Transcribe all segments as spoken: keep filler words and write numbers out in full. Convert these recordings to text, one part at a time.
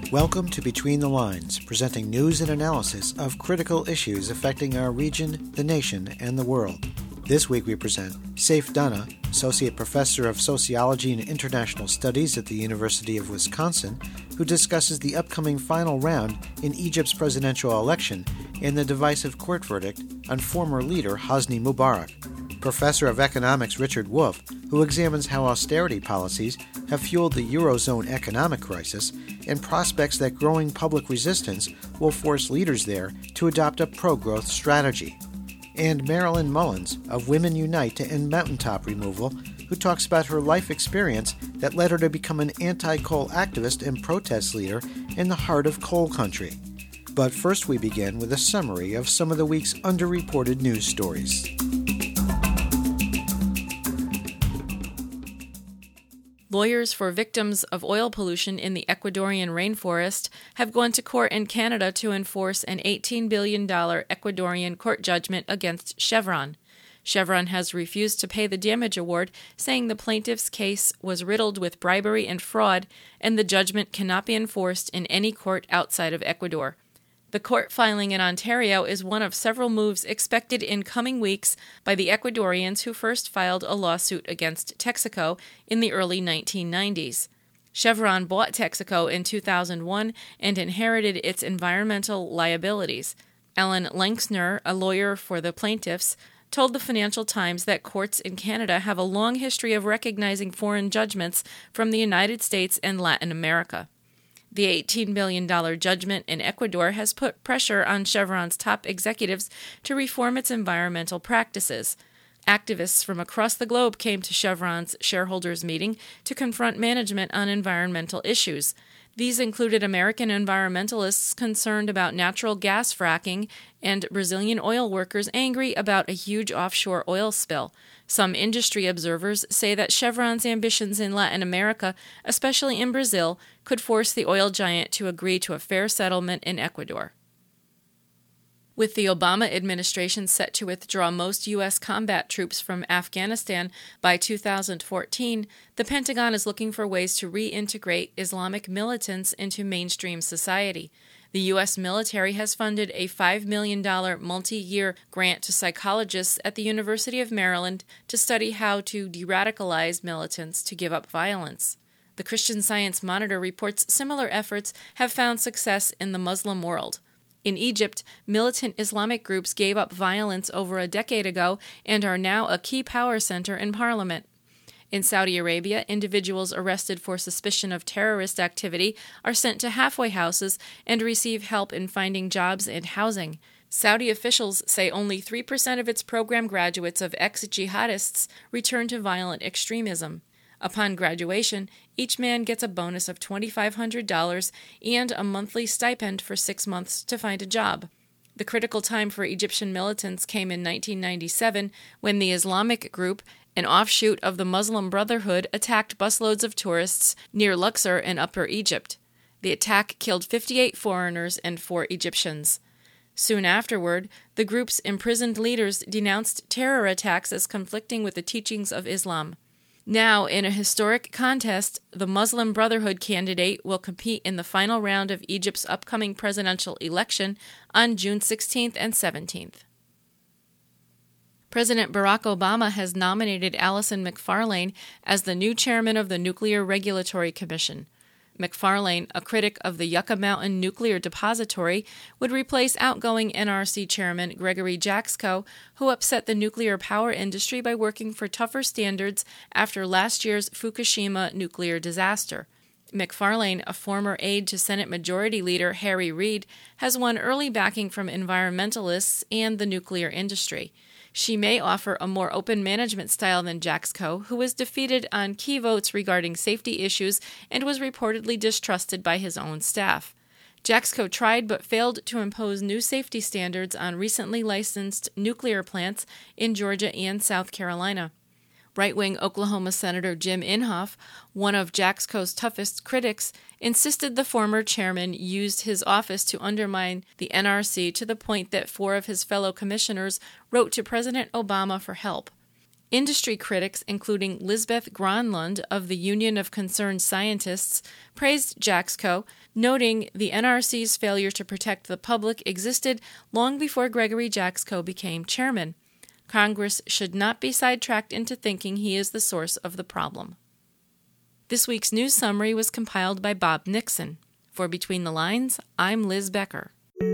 Welcome to Between the Lines, presenting news and analysis of critical issues affecting our region, the nation, and the world. This week we present Saif Dana, Associate Professor of Sociology and International Studies at the University of Wisconsin, who discusses the upcoming final round in Egypt's presidential election and the divisive court verdict on former leader Hosni Mubarak. Professor of Economics Richard Wolff, who examines how austerity policies have fueled the Eurozone economic crisis and prospects that growing public resistance will force leaders there to adopt a pro-growth strategy. And Marilyn Mullins of Women Unite to End Mountaintop Removal, who talks about her life experience that led her to become an anti-coal activist and protest leader in the heart of coal country. But first we begin with a summary of some of the week's underreported news stories. Lawyers for victims of oil pollution in the Ecuadorian rainforest have gone to court in Canada to enforce an eighteen billion dollars Ecuadorian court judgment against Chevron. Chevron has refused to pay the damage award, saying the plaintiff's case was riddled with bribery and fraud, and the judgment cannot be enforced in any court outside of Ecuador. The court filing in Ontario is one of several moves expected in coming weeks by the Ecuadorians who first filed a lawsuit against Texaco in the early nineteen nineties. Chevron bought Texaco in two thousand one and inherited its environmental liabilities. Ellen Lenksner, a lawyer for the plaintiffs, told the Financial Times that courts in Canada have a long history of recognizing foreign judgments from the United States and Latin America. The eighteen billion dollars judgment in Ecuador has put pressure on Chevron's top executives to reform its environmental practices. Activists from across the globe came to Chevron's shareholders' meeting to confront management on environmental issues. These included American environmentalists concerned about natural gas fracking and Brazilian oil workers angry about a huge offshore oil spill. Some industry observers say that Chevron's ambitions in Latin America, especially in Brazil, could force the oil giant to agree to a fair settlement in Ecuador. With the Obama administration set to withdraw most U S combat troops from Afghanistan by two thousand fourteen, the Pentagon is looking for ways to reintegrate Islamic militants into mainstream society. The U S military has funded a five million dollars multi-year grant to psychologists at the University of Maryland to study how to de-radicalize militants to give up violence. The Christian Science Monitor reports similar efforts have found success in the Muslim world. In Egypt, militant Islamic groups gave up violence over a decade ago and are now a key power center in parliament. In Saudi Arabia, individuals arrested for suspicion of terrorist activity are sent to halfway houses and receive help in finding jobs and housing. Saudi officials say only three percent of its program graduates of ex-jihadists return to violent extremism. Upon graduation, each man gets a bonus of two thousand five hundred dollars and a monthly stipend for six months to find a job. The critical time for Egyptian militants came in nineteen ninety-seven when the Islamic group, an offshoot of the Muslim Brotherhood, attacked busloads of tourists near Luxor in Upper Egypt. The attack killed fifty-eight foreigners and four Egyptians. Soon afterward, the group's imprisoned leaders denounced terror attacks as conflicting with the teachings of Islam. Now, in a historic contest, the Muslim Brotherhood candidate will compete in the final round of Egypt's upcoming presidential election on June sixteenth and seventeenth. President Barack Obama has nominated Allison Macfarlane as the new chairman of the Nuclear Regulatory Commission. Macfarlane, a critic of the Yucca Mountain Nuclear Depository, would replace outgoing N R C chairman Gregory Jaczko, who upset the nuclear power industry by working for tougher standards after last year's Fukushima nuclear disaster. Macfarlane, a former aide to Senate Majority Leader Harry Reid, has won early backing from environmentalists and the nuclear industry. She may offer a more open management style than Jaczko, who was defeated on key votes regarding safety issues and was reportedly distrusted by his own staff. Jaczko tried but failed to impose new safety standards on recently licensed nuclear plants in Georgia and South Carolina. Right-wing Oklahoma Senator Jim Inhofe, one of Jaczko's toughest critics, insisted the former chairman used his office to undermine the N R C to the point that four of his fellow commissioners wrote to President Obama for help. Industry critics, including Lisbeth Gronlund of the Union of Concerned Scientists, praised Jaxco, noting the N R C's failure to protect the public existed long before Gregory Jaxco became chairman. Congress should not be sidetracked into thinking he is the source of the problem. This week's news summary was compiled by Bob Nixon. For Between the Lines, I'm Liz Becker.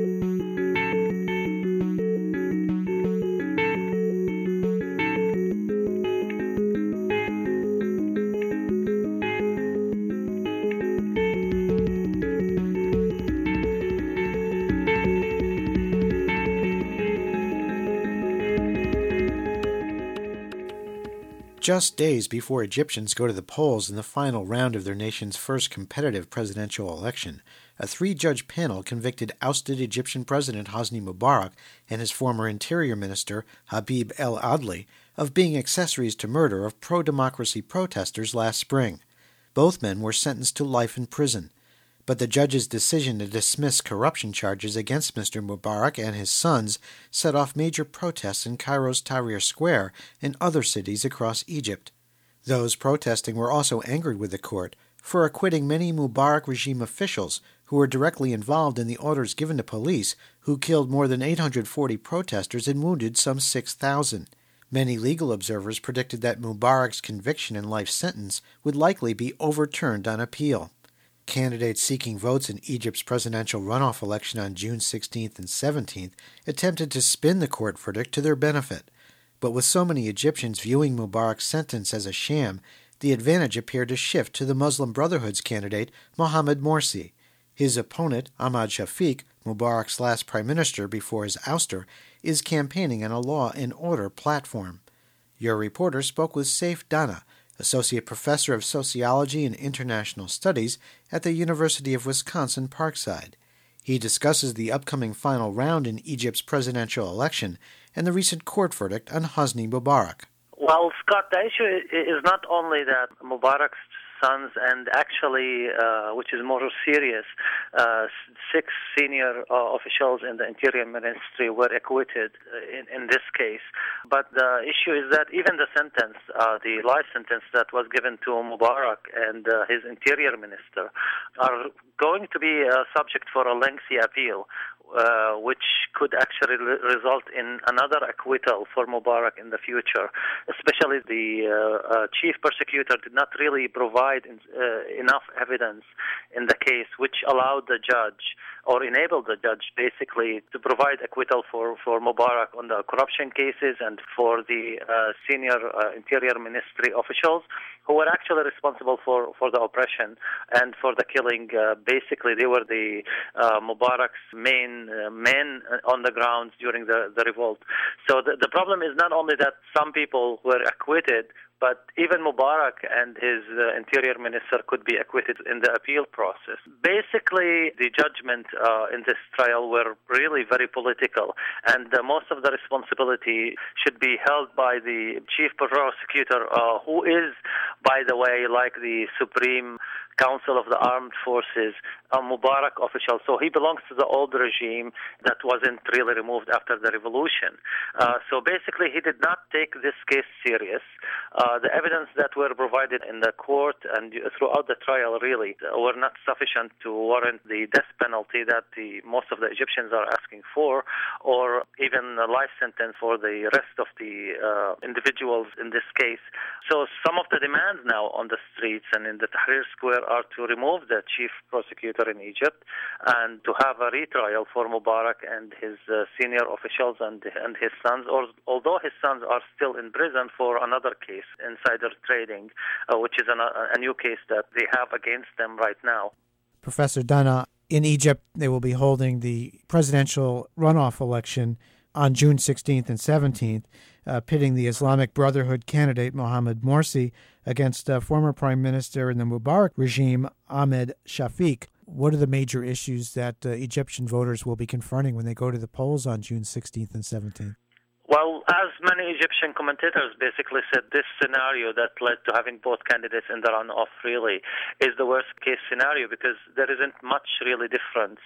Just days before Egyptians go to the polls in the final round of their nation's first competitive presidential election, a three-judge panel convicted ousted Egyptian President Hosni Mubarak and his former Interior Minister Habib El Adly of being accessories to murder of pro-democracy protesters last spring. Both men were sentenced to life in prison. But the judge's decision to dismiss corruption charges against Mister Mubarak and his sons set off major protests in Cairo's Tahrir Square and other cities across Egypt. Those protesting were also angered with the court for acquitting many Mubarak regime officials who were directly involved in the orders given to police, who killed more than eight hundred forty protesters and wounded some six thousand. Many legal observers predicted that Mubarak's conviction and life sentence would likely be overturned on appeal. Candidates seeking votes in Egypt's presidential runoff election on June sixteenth and seventeenth attempted to spin the court verdict to their benefit. But with so many Egyptians viewing Mubarak's sentence as a sham, the advantage appeared to shift to the Muslim Brotherhood's candidate, Mohamed Morsi. His opponent, Ahmad Shafiq, Mubarak's last prime minister before his ouster, is campaigning on a law and order platform. Your reporter spoke with Saif Dana, Associate Professor of Sociology and International Studies at the University of Wisconsin-Parkside. He discusses the upcoming final round in Egypt's presidential election and the recent court verdict on Hosni Mubarak. Well, Scott, the issue is not only that Mubarak's sons and actually, uh, which is more serious, uh, six senior uh, officials in the Interior Ministry were acquitted in, in this case. But the issue is that even the sentence, uh, the life sentence that was given to Mubarak and uh, his Interior Minister, are going to be uh, subject for a lengthy appeal, uh, which could actually re- result in another acquittal for Mubarak in the future. Especially the uh, uh, chief prosecutor did not really provide in, uh, enough evidence in the case, which allowed the judge or enabled the judge basically to provide acquittal for, for Mubarak on the corruption cases and for the uh, senior uh, Interior Ministry officials who were actually responsible for, for the oppression and for the killing. Uh, basically, they were the uh, Mubarak's main uh, men on the ground during the, the revolt. So the, the problem is not only that some people were acquitted, but even Mubarak and his uh, Interior Minister could be acquitted in the appeal process. Basically, the judgment uh, in this trial were really very political, and uh, most of the responsibility should be held by the chief prosecutor, uh, who is, by the way, like the Supreme Council of the Armed Forces, a Mubarak official. So he belongs to the old regime that wasn't really removed after the revolution. Uh, so basically, he did not take this case serious. Uh, the evidence that were provided in the court and throughout the trial really were not sufficient to warrant the death penalty that the most of the Egyptians are asking for, or even a life sentence for the rest of the uh, individuals in this case. So some of the demands now on the streets and in the Tahrir Square are to remove the chief prosecutor in Egypt and to have a retrial for Mubarak and his uh, senior officials and and his sons, or, although his sons are still in prison for another case, insider trading, uh, which is an, a new case that they have against them right now. Professor Dana, in Egypt, they will be holding the presidential runoff election on June sixteenth and seventeenth, uh, pitting the Islamic Brotherhood candidate Mohamed Morsi against uh, former Prime Minister in the Mubarak regime, Ahmed Shafiq. What are the major issues that uh, Egyptian voters will be confronting when they go to the polls on June sixteenth and seventeenth? Well, as many Egyptian commentators basically said, this scenario that led to having both candidates in the runoff really is the worst-case scenario because there isn't much really difference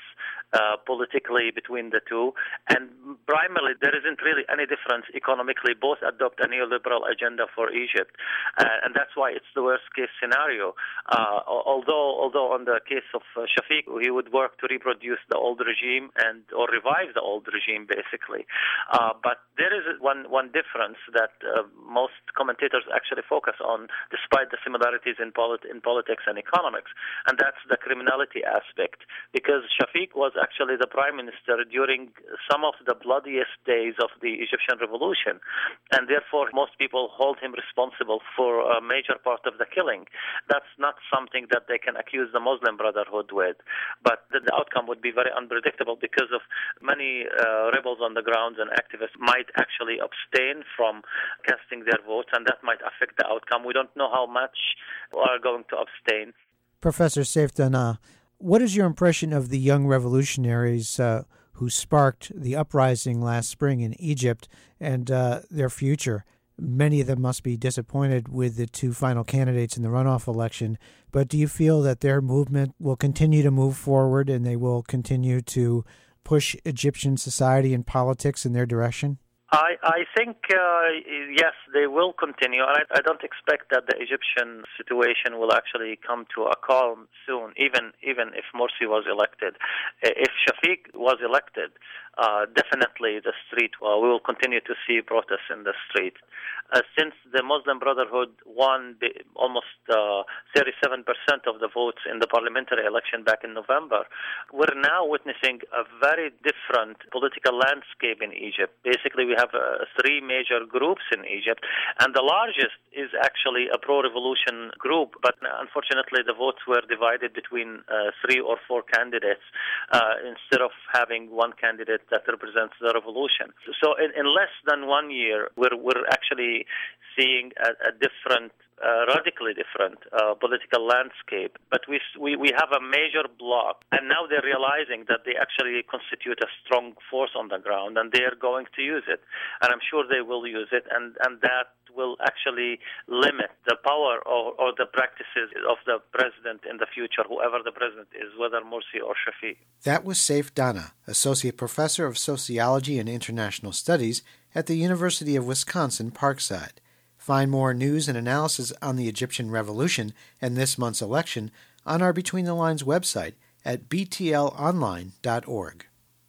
uh, politically between the two. And primarily, there isn't really any difference economically. Both adopt a neoliberal agenda for Egypt. Uh, and that's why it's the worst-case scenario. Uh, although, although on the case of uh, Shafiq, he would work to reproduce the old regime and or revive the old regime, basically. Uh, but there is one, one difference that uh, most commentators actually focus on, despite the similarities in, polit- in politics and economics, and that's the criminality aspect. Because Shafiq was actually the prime minister during some of the bloodiest days of the Egyptian revolution, and therefore most people hold him responsible for a major part of the killing. That's not something that they can accuse the Muslim Brotherhood with, but the, the outcome would be very unpredictable because of many uh, rebels on the ground and activists might actually abstain from casting their votes, and that might affect the outcome. We don't know how much are going to abstain. Professor Saif Dana, what is your impression of the young revolutionaries uh, who sparked the uprising last spring in Egypt and uh, their future? Many of them must be disappointed with the two final candidates in the runoff election, but do you feel that their movement will continue to move forward and they will continue to push Egyptian society and politics in their direction? I, I think, uh, yes, they will continue. I, I don't expect that the Egyptian situation will actually come to a calm soon, even even if Morsi was elected. If Shafiq was elected, uh, definitely the street, uh, we will continue to see protests in the street. Uh, since the Muslim Brotherhood won the, almost uh, thirty-seven percent of the votes in the parliamentary election back in November, we're now witnessing a very different political landscape in Egypt. Basically, we have uh, three major groups in Egypt, and the largest is actually a pro-revolution group, but unfortunately the votes were divided between uh, three or four candidates uh, instead of having one candidate that represents the revolution. So in, in less than one year, we're, we're actually seeing a, a different, uh, radically different uh, political landscape. But we, we we have a major bloc, and now they're realizing that they actually constitute a strong force on the ground, and they are going to use it. And I'm sure they will use it, and, and that will actually limit the power or, or the practices of the president in the future, whoever the president is, whether Morsi or Shafiq. That was Saif Dana, Associate Professor of Sociology and International Studies at the University of Wisconsin-Parkside. Find more news and analysis on the Egyptian Revolution and this month's election on our Between the Lines website at b t l online dot org.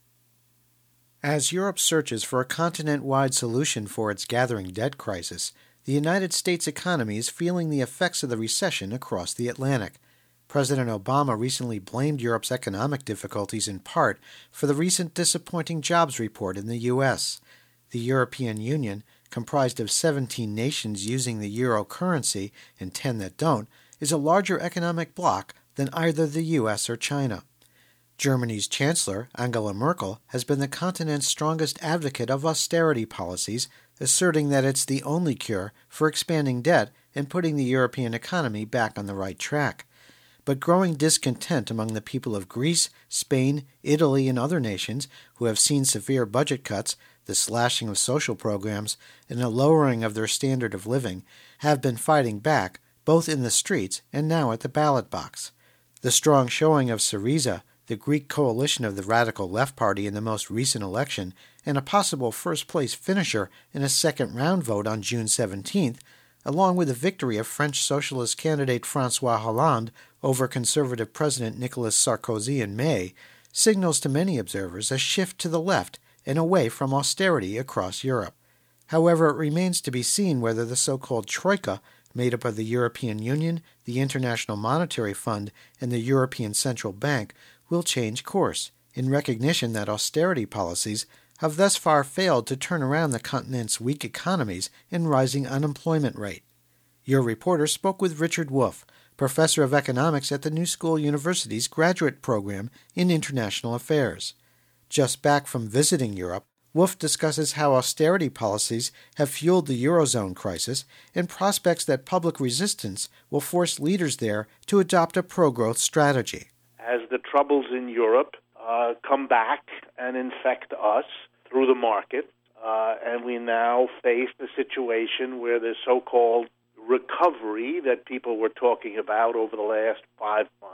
As Europe searches for a continent-wide solution for its gathering debt crisis, the United States economy is feeling the effects of the recession across the Atlantic. President Obama recently blamed Europe's economic difficulties in part for the recent disappointing jobs report in the U S. The European Union, comprised of seventeen nations using the euro currency and ten that don't, is a larger economic bloc than either the U S or China. Germany's Chancellor, Angela Merkel, has been the continent's strongest advocate of austerity policies, asserting that it's the only cure for expanding debt and putting the European economy back on the right track. But growing discontent among the people of Greece, Spain, Italy, and other nations who have seen severe budget cuts, the slashing of social programs, and a lowering of their standard of living, have been fighting back, both in the streets and now at the ballot box. The strong showing of Syriza, the Greek coalition of the Radical Left Party in the most recent election, and a possible first-place finisher in a second-round vote on June seventeenth, along with the victory of French socialist candidate François Hollande over conservative President Nicolas Sarkozy in May, signals to many observers a shift to the left and away from austerity across Europe. However, it remains to be seen whether the so-called Troika, made up of the European Union, the International Monetary Fund, and the European Central Bank, will change course, in recognition that austerity policies have thus far failed to turn around the continent's weak economies and rising unemployment rate. Your reporter spoke with Richard Wolff, professor of economics at the New School University's graduate program in international affairs. Just back from visiting Europe, Wolff discusses how austerity policies have fueled the Eurozone crisis and prospects that public resistance will force leaders there to adopt a pro-growth strategy. As the troubles in Europe uh, come back and infect us through the market, uh, and we now face the situation where the so-called recovery that people were talking about over the last five months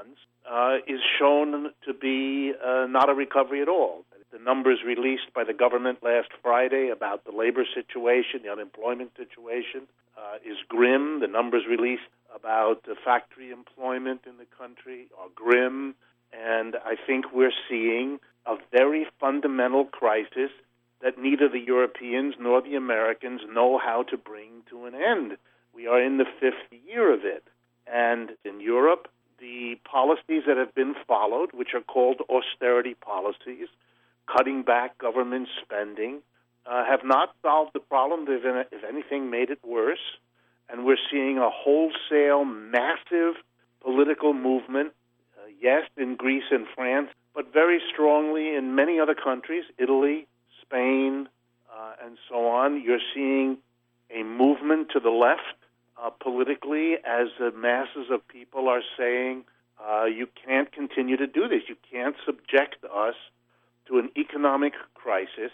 bonds, uh, is shown to be uh, not a recovery at all. The numbers released by the government last Friday about the labor situation, the unemployment situation, uh, is grim. The numbers released about the factory employment in the country are grim. And I think we're seeing a very fundamental crisis that neither the Europeans nor the Americans know how to bring to an end. We are in the fifth year of it. And in Europe, the policies that have been followed, which are called austerity policies, cutting back government spending, uh, have not solved the problem. They've, if anything, made it worse. And we're seeing a wholesale, massive political movement, uh, yes, in Greece and France, but very strongly in many other countries, Italy, Spain, uh, and so on. You're seeing a movement to the left uh, politically as the masses of people are saying, uh, you can't continue to do this. You can't subject us to an economic crisis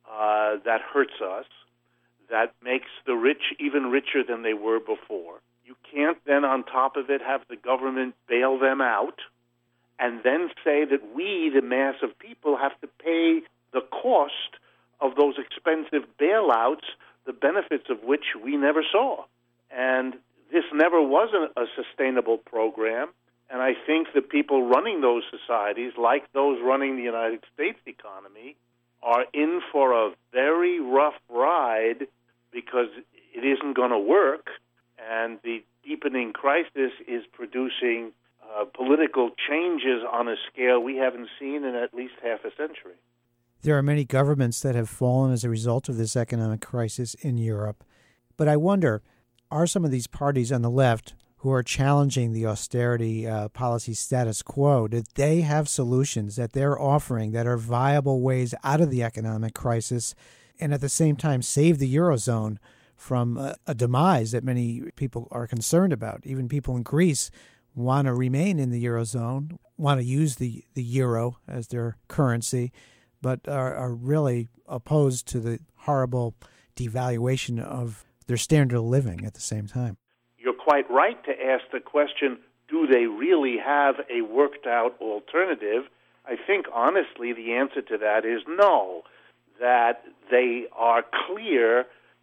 uh, that hurts us, that makes the rich even richer than they were before. You can't then, on top of it, have the government bail them out and then say that we, the mass of people, have to pay the cost of those expensive bailouts, the benefits of which we never saw. And this never was a, a sustainable program. And I think the people running those societies, like those running the United States economy, are in for a very rough ride because it isn't going to work. And the deepening crisis is producing uh, political changes on a scale we haven't seen in at least half a century. There are many governments that have fallen as a result of this economic crisis in Europe. But I wonder, are some of these parties on the left who are challenging the austerity uh, policy status quo, did they have solutions that they're offering that are viable ways out of the economic crisis and at the same time save the Eurozone from a, a demise that many people are concerned about? Even people in Greece want to remain in the Eurozone, want to use the, the euro as their currency, but are, are really opposed to the horrible devaluation of their standard of living at the same time. You're quite right to ask the question, do they really have a worked-out alternative? I think, honestly, the answer to that is no, that they are clear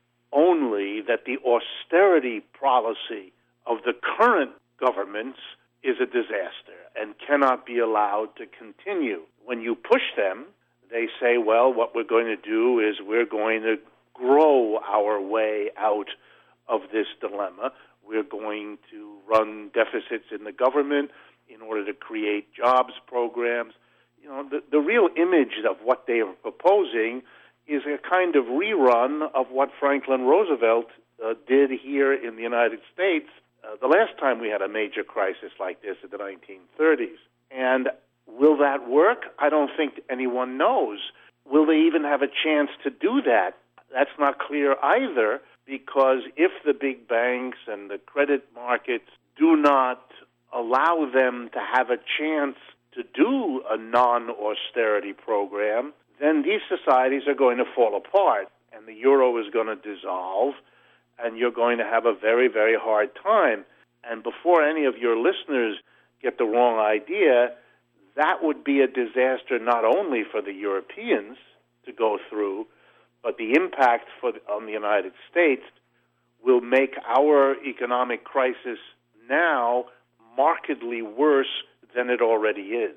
only that the austerity policy of the current governments is a disaster and cannot be allowed to continue. When you push them, they say, well, what we're going to do is we're going to grow our way out of this dilemma. We're going to run deficits in the government in order to create jobs programs. You know, the, the real image of what they are proposing is a kind of rerun of what Franklin Roosevelt uh, did here in the United States uh, the last time we had a major crisis like this in the nineteen thirties. And will that work? I don't think anyone knows. Will they even have a chance to do that? That's not clear either, because if the big banks and the credit markets do not allow them to have a chance to do a non-austerity program, then these societies are going to fall apart, and the euro is going to dissolve, and you're going to have a very, very hard time. And before any of your listeners get the wrong idea, that would be a disaster not only for the Europeans to go through, but the impact for the, on the United States will make our economic crisis now markedly worse than it already is.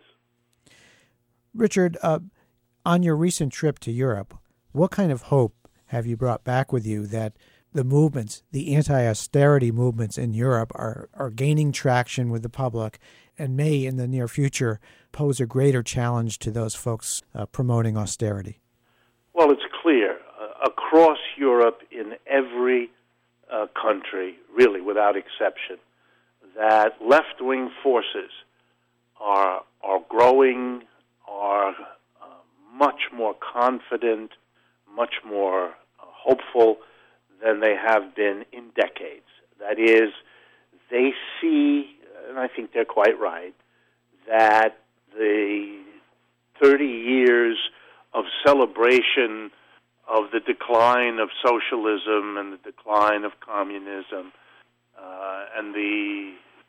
Richard, uh, on your recent trip to Europe, what kind of hope have you brought back with you that the movements, the anti-austerity movements in Europe are, are gaining traction with the public and may, in the near future, pose a greater challenge to those folks uh, promoting austerity? Well, it's clear uh, across Europe, in every uh, country, really without exception, that left-wing forces are are growing, are uh, much more confident, much more uh, hopeful than they have been in decades. That is, they see, and I think they're quite right, that the thirty years of celebration of the decline of socialism and the decline of communism uh, and the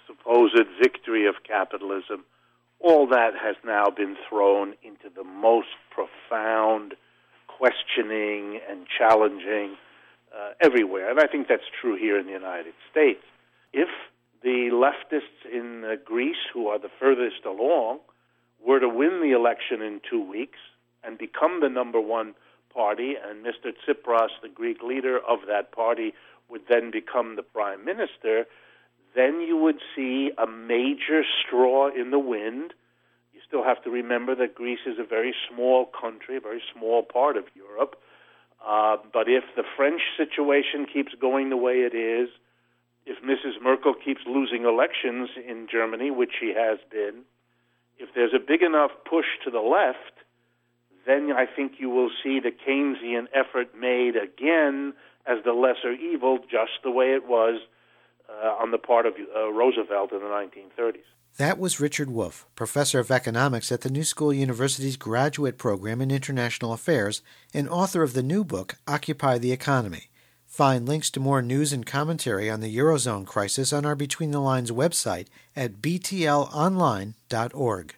supposed victory of capitalism, all that has now been thrown into the most profound questioning and challenging uh, everywhere. And I think that's true here in the United States. If the leftists in uh, Greece, who are the furthest along, were to win the election in two weeks and become the number one party, and Mister Tsipras, the Greek leader of that party, would then become the prime minister, then you would see a major straw in the wind. You still have to remember that Greece is a very small country, a very small part of Europe. Uh, but if the French situation keeps going the way it is, if Missus Merkel keeps losing elections in Germany, which she has been, if there's a big enough push to the left, then I think you will see the Keynesian effort made again as the lesser evil, just the way it was uh, on the part of uh, Roosevelt in the nineteen thirties. That was Richard Wolff, professor of economics at the New School University's Graduate Program in International Affairs and author of the new book, Occupy the Economy. Find links to more news and commentary on the Eurozone crisis on our Between the Lines website at b t l online dot org.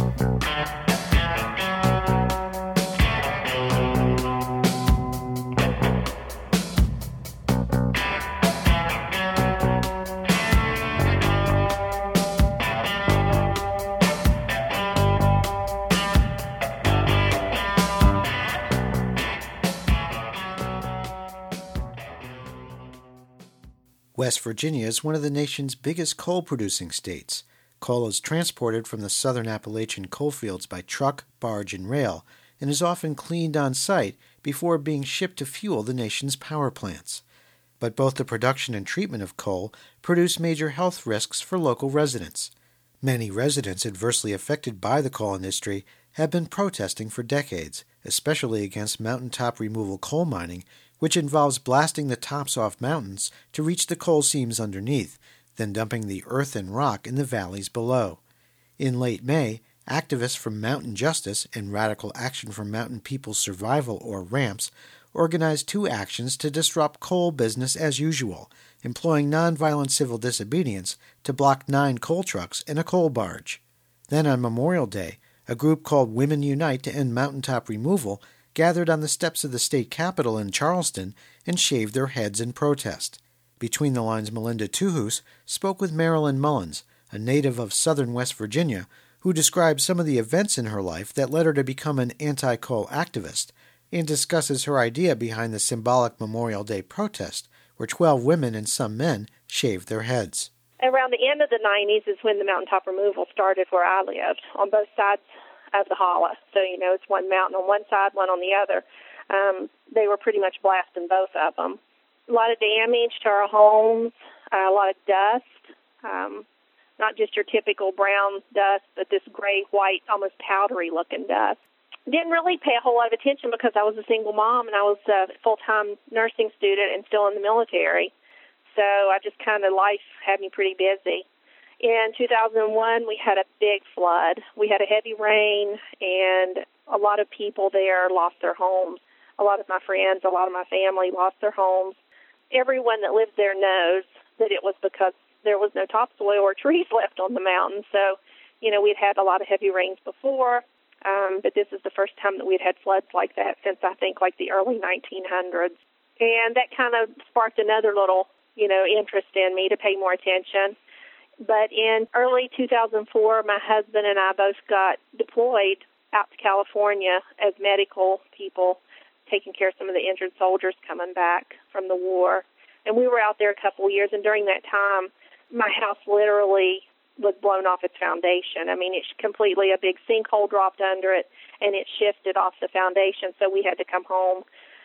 West Virginia is one of the nation's biggest coal-producing states. Coal is transported from the southern Appalachian coalfields by truck, barge, and rail, and is often cleaned on site before being shipped to fuel the nation's power plants. But both the production and treatment of coal produce major health risks for local residents. Many residents adversely affected by the coal industry have been protesting for decades, especially against mountaintop removal coal mining, which involves blasting the tops off mountains to reach the coal seams underneath, then dumping the earth and rock in the valleys below. In late May, activists from Mountain Justice and Radical Action for Mountain People's Survival, or RAMPS, organized two actions to disrupt coal business as usual, employing nonviolent civil disobedience to block nine coal trucks and a coal barge. Then on Memorial Day, a group called Women Unite to End Mountaintop Removal gathered on the steps of the state capitol in Charleston and shaved their heads in protest. Between the Lines' Melinda Tuhus spoke with Marilyn Mullins, a native of southern West Virginia, who describes some of the events in her life that led her to become an anti-coal activist, and discusses her idea behind the symbolic Memorial Day protest, where twelve women and some men shaved their heads. Around the end of the nineties is when the mountaintop removal started where I lived, on both sides of the holla. So, you know, it's one mountain on one side, one on the other. Um, they were pretty much blasting both of them. A lot of damage to our homes, uh, a lot of dust, um, not just your typical brown dust, but this gray, white, almost powdery-looking dust. Didn't really pay a whole lot of attention because I was a single mom and I was a full-time nursing student and still in the military. So I just kind of, life had me pretty busy. In two thousand one, we had a big flood. We had a heavy rain, and a lot of people there lost their homes. A lot of my friends, a lot of my family lost their homes. Everyone that lives there knows that it was because there was no topsoil or trees left on the mountain. So, you know, we'd had a lot of heavy rains before, um, but this is the first time that we'd had floods like that since, I think, like the early nineteen hundreds. And that kind of sparked another little, you know, interest in me to pay more attention. But in early two thousand four, my husband and I both got deployed out to California as medical people, taking care of some of the injured soldiers coming back from the war. And we were out there a couple of years, and during that time, my house literally was blown off its foundation. I mean, it's completely, a big sinkhole dropped under it, and it shifted off the foundation, so we had to come home.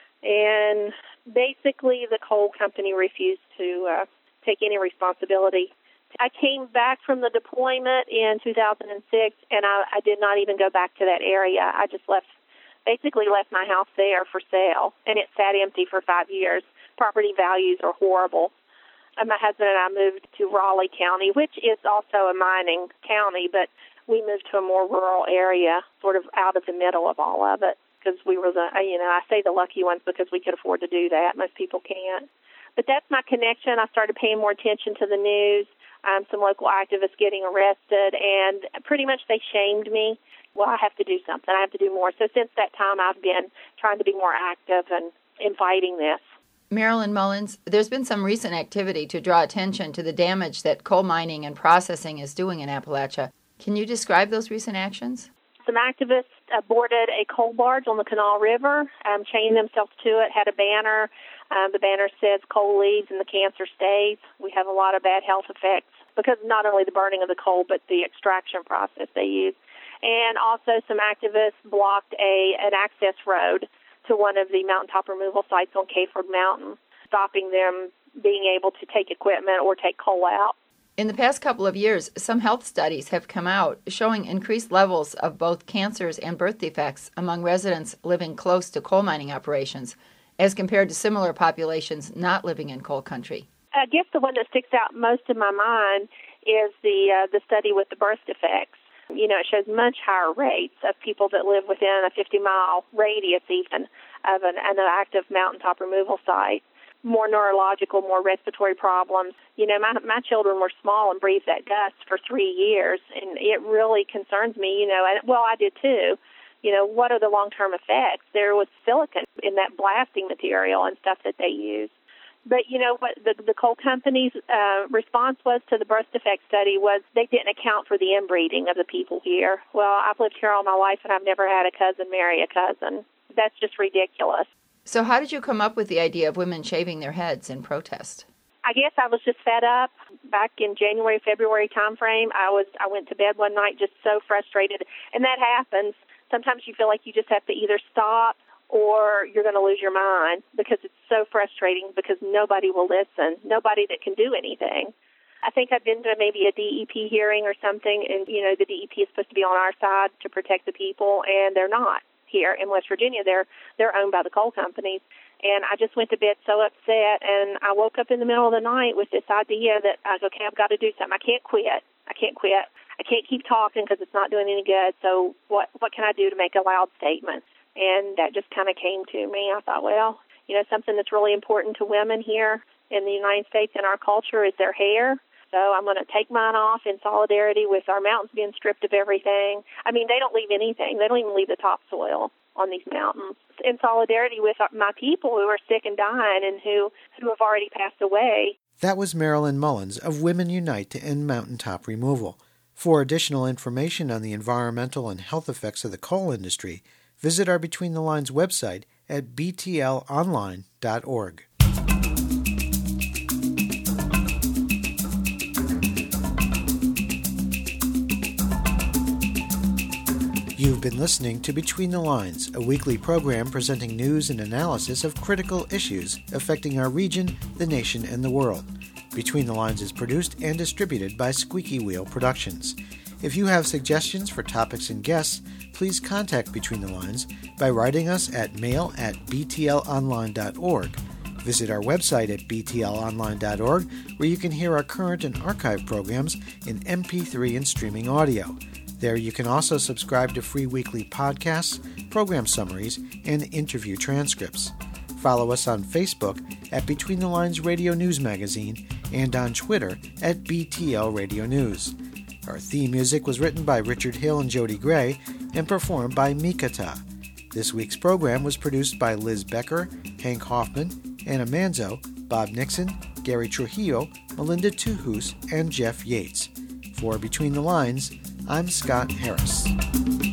And basically, the coal company refused to uh, take any responsibility. I came back from the deployment in two thousand six, and I, I did not even go back to that area. I just left, basically left my house there for sale, and it sat empty for five years. Property values are horrible. And my husband and I moved to Raleigh County, which is also a mining county, but we moved to a more rural area, sort of out of the middle of all of it, because we were the, you know, I say the lucky ones because we could afford to do that. Most people can't. But that's my connection. I started paying more attention to the news. um, some local activists getting arrested, and pretty much they shamed me. Well, I have to do something. I have to do more. So since that time, I've been trying to be more active and in fighting this. Marilyn Mullins, there's been some recent activity to draw attention to the damage that coal mining and processing is doing in Appalachia. Can you describe those recent actions? Some activists uh, boarded a coal barge on the Kanawha River, um, chained themselves to it, had a banner. Um, the banner says, "Coal leaves and the cancer stays." We have a lot of bad health effects because not only the burning of the coal, but the extraction process they use. And also some activists blocked a an access road to one of the mountaintop removal sites on Cayford Mountain, stopping them being able to take equipment or take coal out. In the past couple of years, some health studies have come out showing increased levels of both cancers and birth defects among residents living close to coal mining operations as compared to similar populations not living in coal country. I guess the one that sticks out most in my mind is the uh, the study with the birth defects. You know, it shows much higher rates of people that live within a fifty-mile radius even of an, an active mountaintop removal site. More neurological, more respiratory problems. You know, my my children were small and breathed that dust for three years, and it really concerns me, you know, and well, I did too. You know, what are the long-term effects? There was silicon in that blasting material and stuff that they use. But, you know, what the, the coal company's uh, response was to the birth defect study was they didn't account for the inbreeding of the people here. Well, I've lived here all my life, and I've never had a cousin marry a cousin. That's just ridiculous. So how did you come up with the idea of women shaving their heads in protest? I guess I was just fed up. Back in January, February time frame, I was I went to bed one night just so frustrated. And that happens. Sometimes you feel like you just have to either stop or you're going to lose your mind because it's so frustrating because nobody will listen, nobody that can do anything. I think I've been to maybe a D E P hearing or something, and, you know, the D E P is supposed to be on our side to protect the people, and they're not here in West Virginia. They're they're owned by the coal companies. And I just went to bed so upset, and I woke up in the middle of the night with this idea that, I go, okay, I've got to do something. I can't quit. I can't quit. I can't keep talking because it's not doing any good. So what what can I do to make a loud statement? And that just kind of came to me. I thought, well, you know, something that's really important to women here in the United States in our culture is their hair. So I'm going to take mine off in solidarity with our mountains being stripped of everything. I mean, they don't leave anything. They don't even leave the topsoil on these mountains. In solidarity with my people who are sick and dying and who, who have already passed away. That was Marilyn Mullins of Women Unite to End Mountaintop Removal. For additional information on the environmental and health effects of the coal industry, visit our Between the Lines website at b t l online dot org. You've been listening to Between the Lines, a weekly program presenting news and analysis of critical issues affecting our region, the nation, and the world. Between the Lines is produced and distributed by Squeaky Wheel Productions. If you have suggestions for topics and guests, please contact Between the Lines by writing us at mail at b t l online dot org. Visit our website at b t l online dot org, where you can hear our current and archive programs in M P three and streaming audio. There you can also subscribe to free weekly podcasts, program summaries, and interview transcripts. Follow us on Facebook at Between the Lines Radio News Magazine and on Twitter at B T L Radio News. Our theme music was written by Richard Hill and Jody Gray and performed by Mikata. This week's program was produced by Liz Becker, Hank Hoffman, Anna Manzo, Bob Nixon, Gary Trujillo, Melinda Tuhus, and Jeff Yates. For Between the Lines, I'm Scott Harris.